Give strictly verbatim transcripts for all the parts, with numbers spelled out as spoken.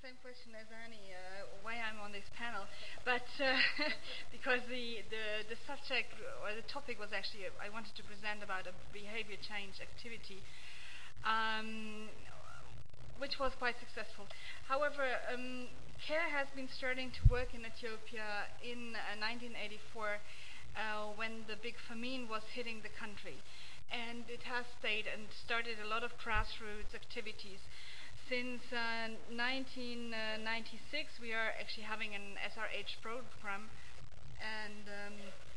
same question as Annie, uh, why I'm on this panel, but uh, because the, the the subject or the topic was actually uh, I wanted to present about a behavior change activity, um, which was quite successful. However, um, CARE has been starting to work in Ethiopia in uh, nineteen eighty-four uh, when the big famine was hitting the country, and it has stayed and started a lot of grassroots activities. Since uh, nineteen ninety-six, we are actually having an S R H program, and um,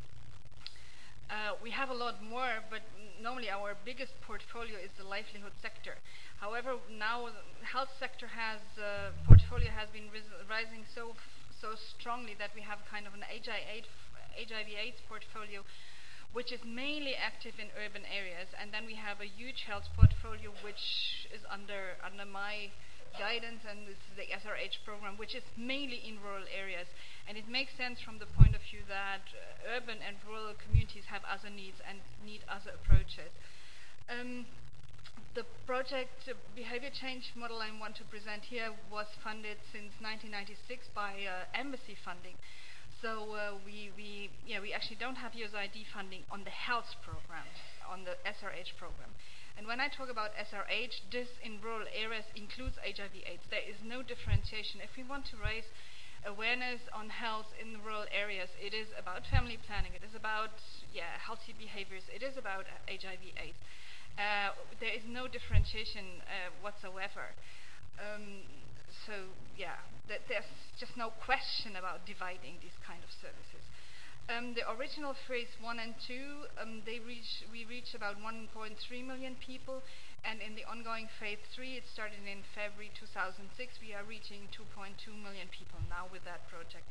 uh, we have a lot more, but normally our biggest portfolio is the livelihood sector. However, now the health sector has uh, portfolio has been ris- rising so so strongly that we have kind of an H I V AIDS portfolio, which is mainly active in urban areas, and then we have a huge health portfolio which is under under my guidance, and this is the S R H program, which is mainly in rural areas. And it makes sense from the point of view that uh, urban and rural communities have other needs and need other approaches. Um, the project uh, behavior change model I want to present here was funded since nineteen ninety-six by uh, embassy funding. So uh, we, we, yeah, we actually don't have U S A I D funding on the health program, on the S R H program. And when I talk about S R H, this in rural areas includes H I V AIDS. There is no differentiation. If we want to raise awareness on health in the rural areas, it is about family planning, it is about yeah, healthy behaviors, it is about H I V AIDS. Uh, there is no differentiation uh, whatsoever. Um, so yeah, th- there's just no question about dividing these kind of services. Um, the original phase one and two, um, they reach we reach about one point three million people, and in the ongoing phase three, it started in February two thousand six. We are reaching two point two million people now with that project.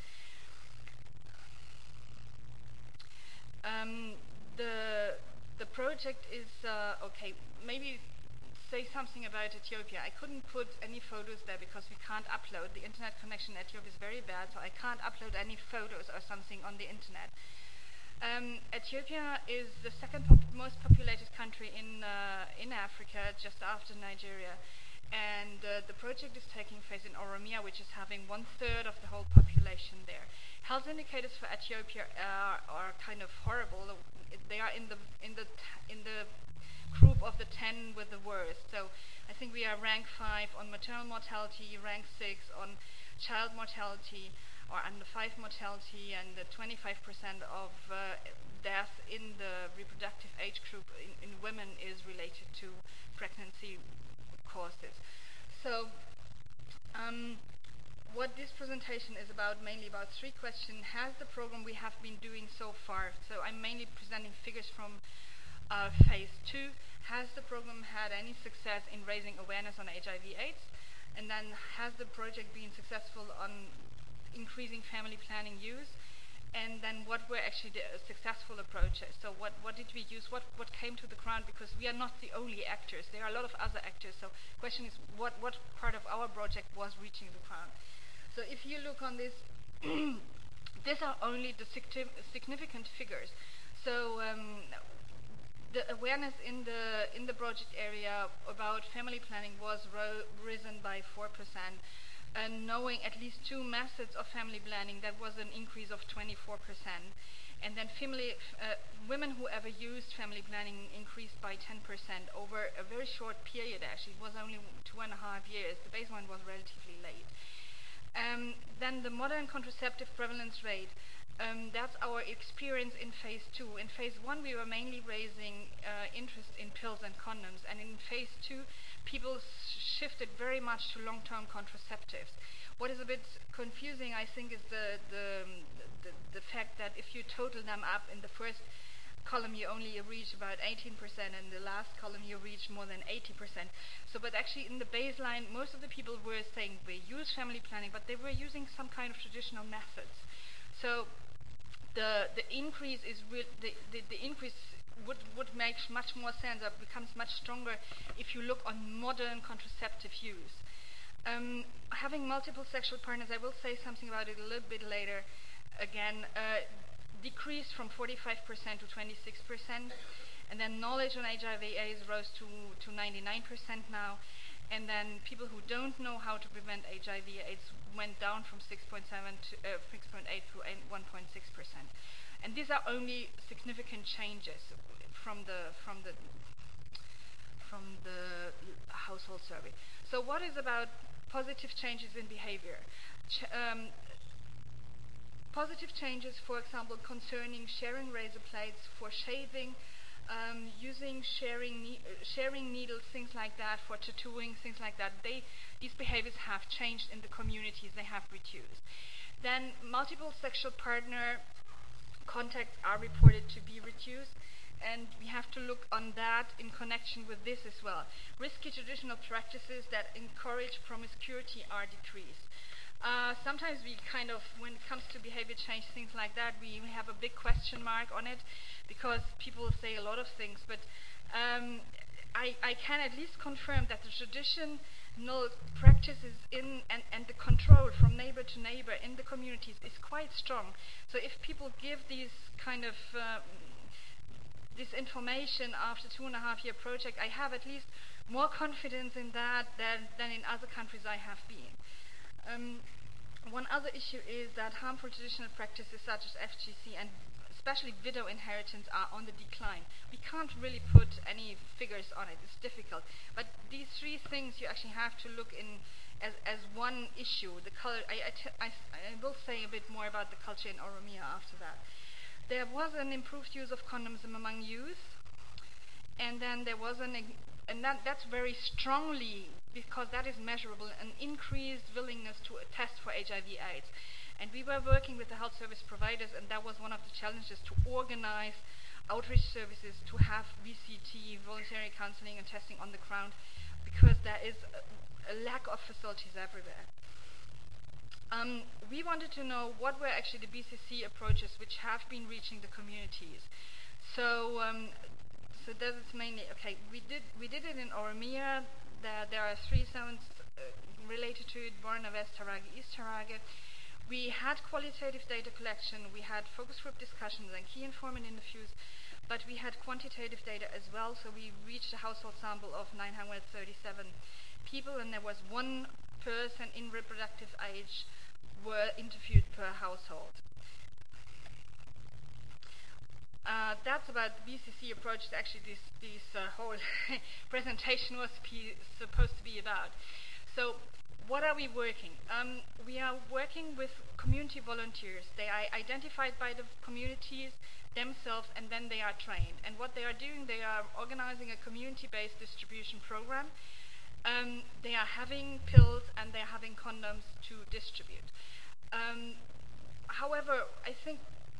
Um, the the project is uh, okay. Maybe say something about Ethiopia. I couldn't put any photos there because we can't upload. The internet connection in Ethiopia is very bad, so I can't upload any photos or something on the internet. Um, Ethiopia is the second pop- most populated country in uh, in Africa, just after Nigeria, and uh, the project is taking place in Oromia, which is having one third of the whole population there. Health indicators for Ethiopia are, are kind of horrible. They are in the in the in the group of the ten with the worst. So I think we are rank five on maternal mortality, rank six on child mortality or under five mortality, and the twenty-five percent of uh, death in the reproductive age group in, in women is related to pregnancy causes. So um, what this presentation is about, mainly about three questions. Has the program we have been doing so far, so I'm mainly presenting figures from Uh, phase two, has the program had any success in raising awareness on H I V AIDS? And then has the project been successful on increasing family planning use? And then what were actually the uh, successful approaches? So what, what did we use? What, what came to the ground? Because we are not the only actors. There are a lot of other actors. So the question is what, what part of our project was reaching the ground? So if you look on this, these are only the significant figures. So um, the awareness in the in the project area about family planning was ro- risen by four percent, and knowing at least two methods of family planning, that was an increase of twenty-four percent. And then family uh, women who ever used family planning increased by ten percent over a very short period. Actually, it was only two and a half years. The baseline was relatively late. Um, then the modern contraceptive prevalence rate. Um, that's our experience in phase two. In phase one, we were mainly raising uh, interest in pills and condoms, and in phase two, people s- shifted very much to long-term contraceptives. What is a bit confusing, I think, is the the, the the fact that if you total them up in the first column, you only reach about eighteen percent, and the last column you reach more than eighty percent. So, but actually, in the baseline, most of the people were saying we use family planning, but they were using some kind of traditional methods. So the the increase is re- the, the the increase would would make much more sense, or becomes much stronger if you look on modern contraceptive use. Um, having multiple sexual partners, I will say something about it a little bit later. Again, uh, decreased from forty-five percent to twenty-six percent, and then knowledge on H I V AIDS rose to to ninety-nine percent now. And then people who don't know how to prevent H I V AIDS went down from six point seven to uh, six point eight to one point six percent. And these are only significant changes from the from the from the household survey. So what is about positive changes in behavior? Ch um, positive changes, for example, concerning sharing razor plates for shaving, um, using sharing ne uh, sharing needles, things like that, for tattooing, things like that. They these behaviors have changed in the communities. They have reduced. Then multiple sexual partner contacts are reported to be reduced. And we have to look on that in connection with this as well. Risky traditional practices that encourage promiscuity are decreased. Uh, sometimes we kind of, when it comes to behavior change, things like that, we have a big question mark on it because people say a lot of things. But um, I, I can at least confirm that the traditional practices in and, and the control from neighbor to neighbor in the communities is quite strong. So if people give these kind of uh, this information after two and a half year project, I have at least more confidence in that than, than in other countries I have been. Um, one other issue is that harmful traditional practices such as F G C and especially widow inheritance are on the decline. We can't really put any figures on it, it's difficult. But these three things you actually have to look in as, as one issue. The color, I, I, t I, I will say a bit more about the culture in Oromia after that. There was an improved use of condoms among youth, and then there was an, and that, that's very strongly, because that is measurable, an increased willingness to test for H I V AIDS. And we were working with the health service providers, and that was one of the challenges, to organize outreach services to have V C T, voluntary counseling and testing on the ground, because there is a, a lack of facilities everywhere. Um, we wanted to know what were actually the B C C approaches which have been reaching the communities. So, um, so that is mainly, okay, we did we did it in Oromia. There, there are three zones uh, related to it: Borno, West Harage, East Harage. We had qualitative data collection, we had focus group discussions and key informant interviews, but we had quantitative data as well. So we reached a household sample of nine hundred thirty-seven people, and there was one person in reproductive age were interviewed per household. Uh, that's about the B C C approach. Actually, this, this uh, whole presentation was supposed to be about. So, what are we working? Um, we are working with community volunteers. They are identified by the communities themselves, and then they are trained. And what they are doing, they are organizing a community-based distribution program. Um, they are having pills and they are having condoms to distribute. Um, however, I think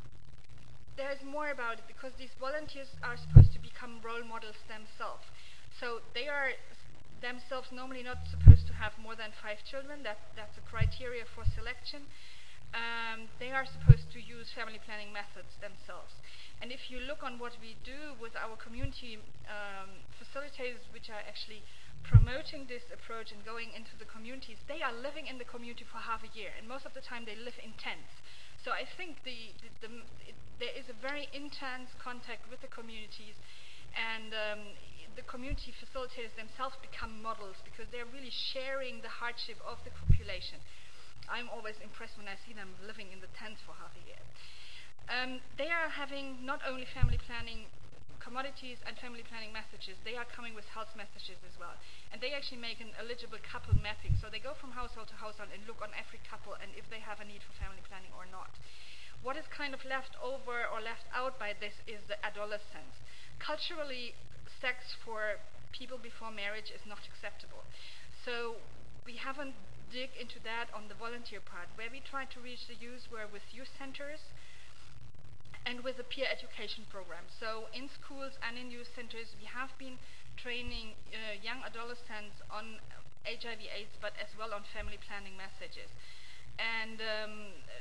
there is more about it, because these volunteers are supposed to become role models themselves. So they are themselves normally not supposed to have more than five children. That, that's a criteria for selection. Um, they are supposed to use family planning methods themselves. And if you look on what we do with our community um, facilitators, which are actually promoting this approach and going into the communities, they are living in the community for half a year, and most of the time they live in tents. So I think the, the, the, it, there is a very intense contact with the communities, and um, the community facilitators themselves become models, because they're really sharing the hardship of the population. I'm always impressed when I see them living in the tents for half a year. Um, they are having not only family planning commodities and family planning messages, they are coming with health messages as well. And they actually make an eligible couple mapping. So they go from household to household and look on every couple and if they have a need for family planning or not. What is kind of left over or left out by this is the adolescence. Culturally, sex for people before marriage is not acceptable. So we haven't dig into that on the volunteer part. Where we try to reach the youth were with youth centers and with a peer education program. So in schools and in youth centers, we have been training uh, young adolescents on H I V AIDS, but as well on family planning messages. And um,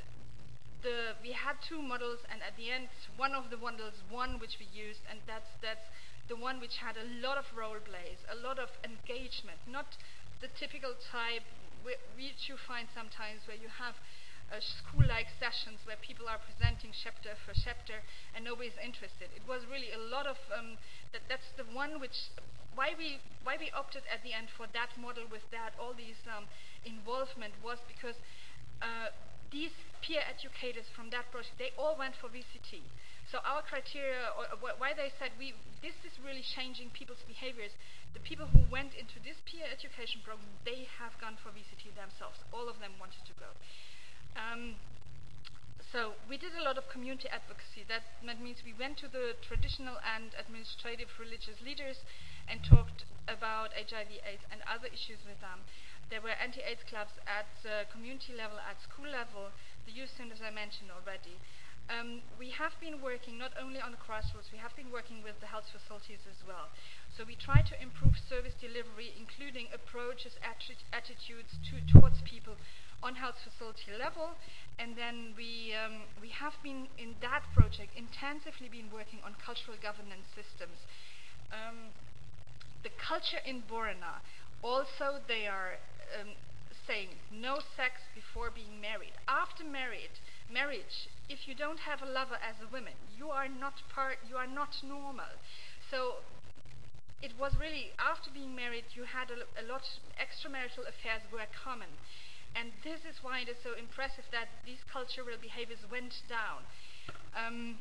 the, we had two models, and at the end, one of the models won, which we used, and that's, that's the one which had a lot of role plays, a lot of engagement, not the typical type which you find sometimes where you have Uh, school-like sessions where people are presenting chapter for chapter and nobody's interested. It was really a lot of, um, that, that's the one which why we why we opted at the end for that model with that all these um, involvement was because uh, these peer educators from that project, they all went for V C T. So our criteria, or wh why they said we this is really changing people's behaviors. The people who went into this peer education program, they have gone for V C T themselves. All of them wanted to go. Um, so we did a lot of community advocacy. That, that means we went to the traditional and administrative religious leaders and talked about H I V AIDS and other issues with them. There were anti-AIDS clubs at uh, community level, at school level, the youth centers I mentioned already. Um, we have been working not only on the grassroots, we have been working with the health facilities as well. So we try to improve service delivery, including approaches, atti attitudes to, towards people on health facility level. And then we, um, we have been, in that project, intensively been working on cultural governance systems. Um, the culture in Borna, also they are um, saying no sex before being married. After married, marriage, if you don't have a lover as a woman, you are not part, you are not normal. So it was really, after being married, you had a, a lot, extramarital affairs were common. And this is why it is so impressive that these cultural behaviors went down. Um,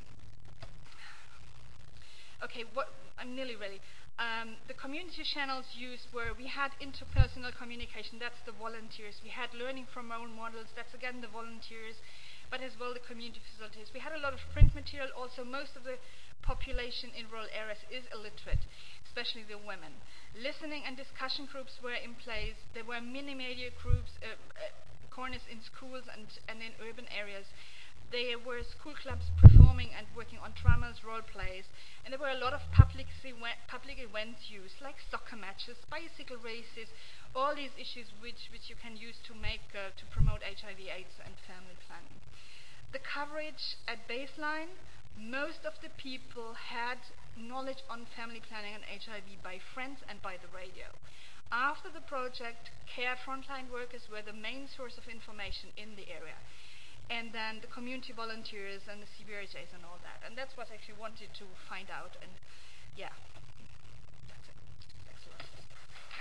okay, what, I'm nearly ready. Um, the community channels used were, we had interpersonal communication, that's the volunteers. We had learning from role models, that's again the volunteers, but as well the community facilities. We had a lot of print material, also most of the population in rural areas is illiterate, especially the women. Listening and discussion groups were in place. There were mini media groups, uh, uh, corners in schools and, and in urban areas. There were school clubs performing and working on dramas, role plays, and there were a lot of public, public events used, like soccer matches, bicycle races, all these issues which, which you can use to make, uh, to promote H I V AIDS and family planning. The coverage at baseline, most of the people had knowledge on family planning and H I V by friends and by the radio. After the project, care frontline workers were the main source of information in the area. And then the community volunteers and the C B R H As and all that. And that's what I actually wanted to find out. And yeah, that's it. Thanks a lot.